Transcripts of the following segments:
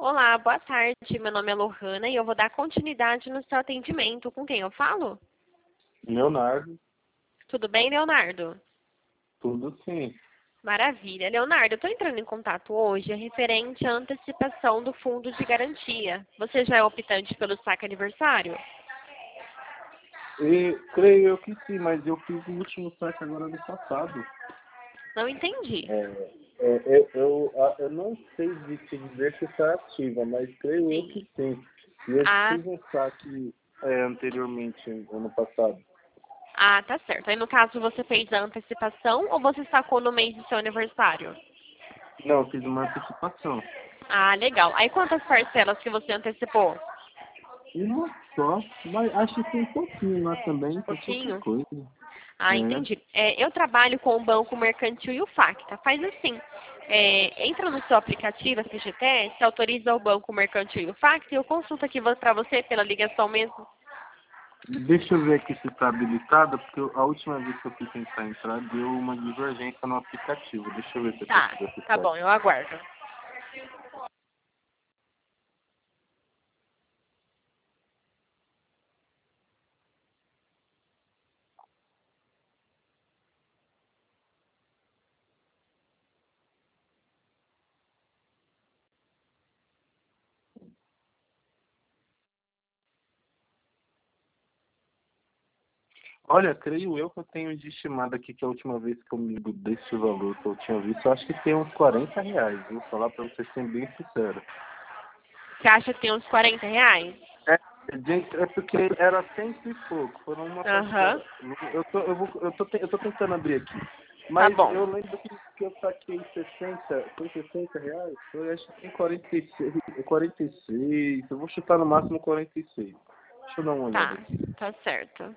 Olá, boa tarde. Meu nome é Lohana e eu vou dar continuidade no seu atendimento. Com quem eu falo? Leonardo, Tudo bem, Leonardo? tudo sim. Maravilha. Leonardo, eu estou entrando em contato hoje referente à antecipação do fundo de garantia. Você já é optante pelo saque aniversário? E creio eu que sim, mas eu fiz o último saque agora no passado. Não entendi. Eu não sei te dizer se está ativa, mas creio eu Sim. que sim. E eu Ah, fiz um saque anteriormente, ano passado. tá certo. Aí, no caso, você fez a antecipação ou você sacou no mês do seu aniversário? Não, eu fiz uma antecipação. Ah, legal. Aí, quantas parcelas que você antecipou? Uma só, mas acho que um pouquinho lá também, foi pouca Pouquinho? coisa. Ah, É. entendi. Eu trabalho com o Banco Mercantil e o Facta. Faz assim, entra no seu aplicativo, a FGTS, autoriza o Banco Mercantil e o Facta e eu consulto aqui para você pela ligação mesmo. Deixa eu ver aqui se está habilitado, porque a última vez que eu fui tentar entrar deu uma divergência no aplicativo. Deixa eu ver se eu Tá, consigo tá acessar bom, aqui. eu aguardo. Olha, creio eu que eu tenho de estimado aqui que a última vez que eu me desse valor que eu tinha visto, eu acho que tem uns R$ 40, viu? Falar pra você ser bem sincero. Você acha que tem uns R$ 40? É, é porque era cento e pouco, foram uma Aham, parcela. Eu tô tentando abrir aqui. tá Mas bom. eu lembro que eu saquei 60, foi R$ 60? Eu acho que tem 46, eu vou chutar no máximo 46. Deixa eu dar uma olhada Tá, aqui. tá certo.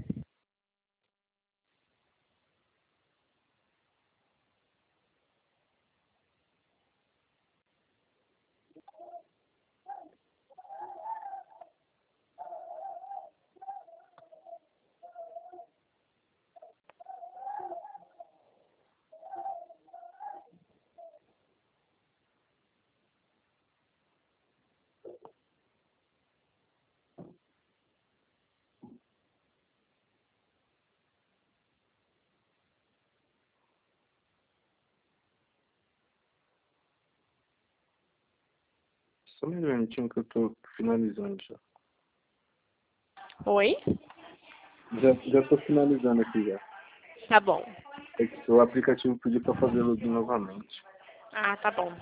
Só um minutinho que eu tô finalizando já. Oi? Já tô finalizando aqui já. Tá bom. É que o aplicativo pediu para fazer login novamente. Ah, tá bom.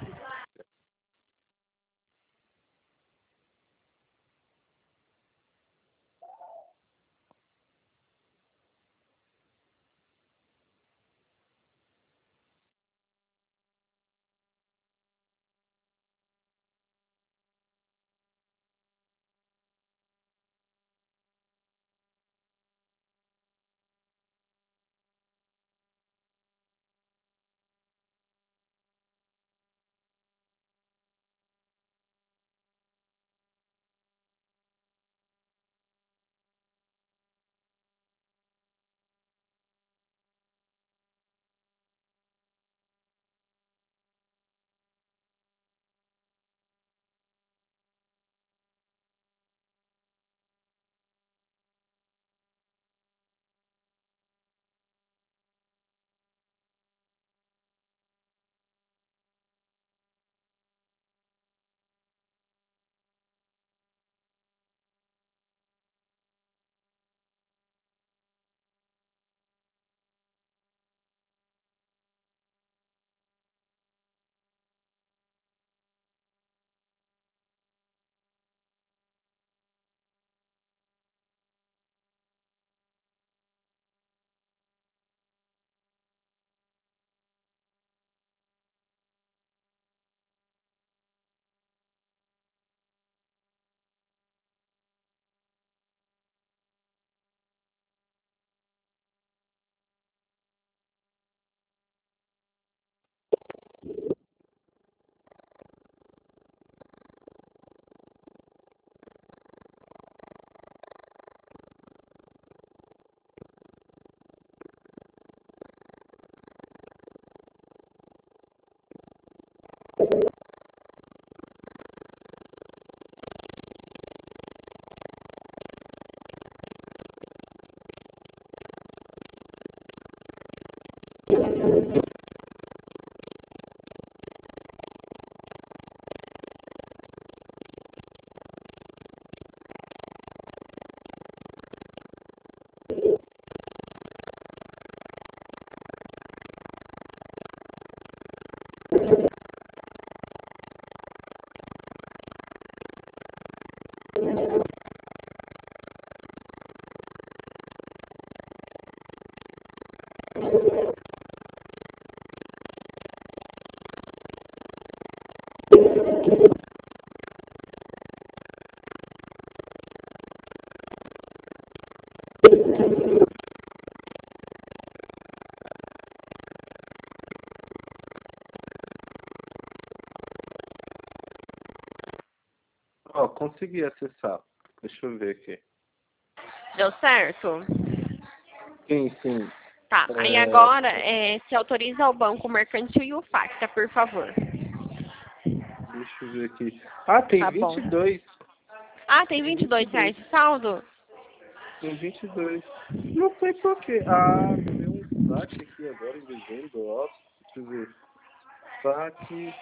Ó, consegui acessar. Deixa eu ver aqui. Deu certo? Sim, sim. Tá, aí agora se autoriza ao Banco Mercantil e o Facta, por favor. Deixa eu ver aqui. Ah, tem Tá bom. 22. Ah, tem R$ 22 de saldo? Tem 22. Não sei por quê. Ah, deu um saque aqui agora em dezembro, ó. Deixa eu ver. Saque.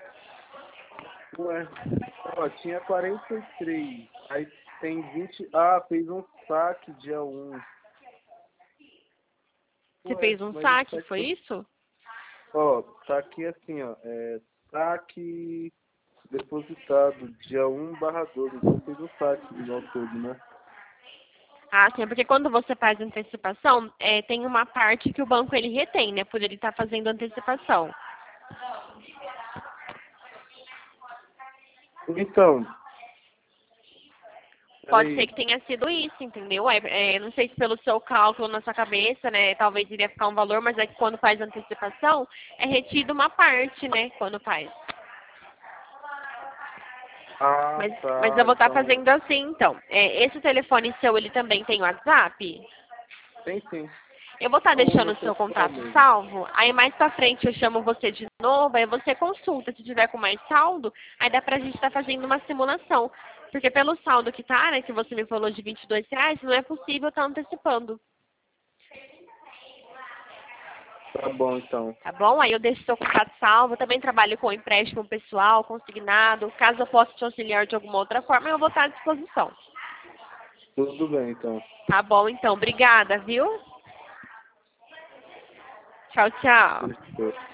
Ué. Ó, tinha 43. Aí tem 20. Ah, fez um saque dia 1. Você Ué, fez um mas o saque, saque foi foi... isso? Ó, tá aqui assim, ó. Saque depositado dia 1/12. Então fez um saque igual todo, né? Ah, sim, porque quando você faz antecipação, tem uma parte que o banco ele retém, né? Por ele estar fazendo antecipação. Então, Pode ser peraí. que tenha sido isso, entendeu? Não sei se pelo seu cálculo na sua cabeça, né? Talvez iria ficar um valor, mas é que quando faz antecipação, é retido uma parte, né? Quando faz. Ah, Mas eu tá. vou estar Então, fazendo assim, então. Esse telefone seu, ele também tem WhatsApp? tem sim. Eu vou estar É o deixando meu o seu pessoal contato mesmo. salvo, aí mais pra frente eu chamo você de novo, aí você consulta, se tiver com mais saldo, aí dá pra gente estar fazendo uma simulação. Porque pelo saldo que tá, né, que você me falou de R$ 22, não é possível estar antecipando, Tá bom, então. tá bom? Aí eu deixo seu contato salvo, eu também trabalho com empréstimo pessoal, consignado, caso eu possa te auxiliar de alguma outra forma, eu vou estar à disposição. Tudo bem, então. Tá bom, então, obrigada, viu? Tchau, tchau. Fechou.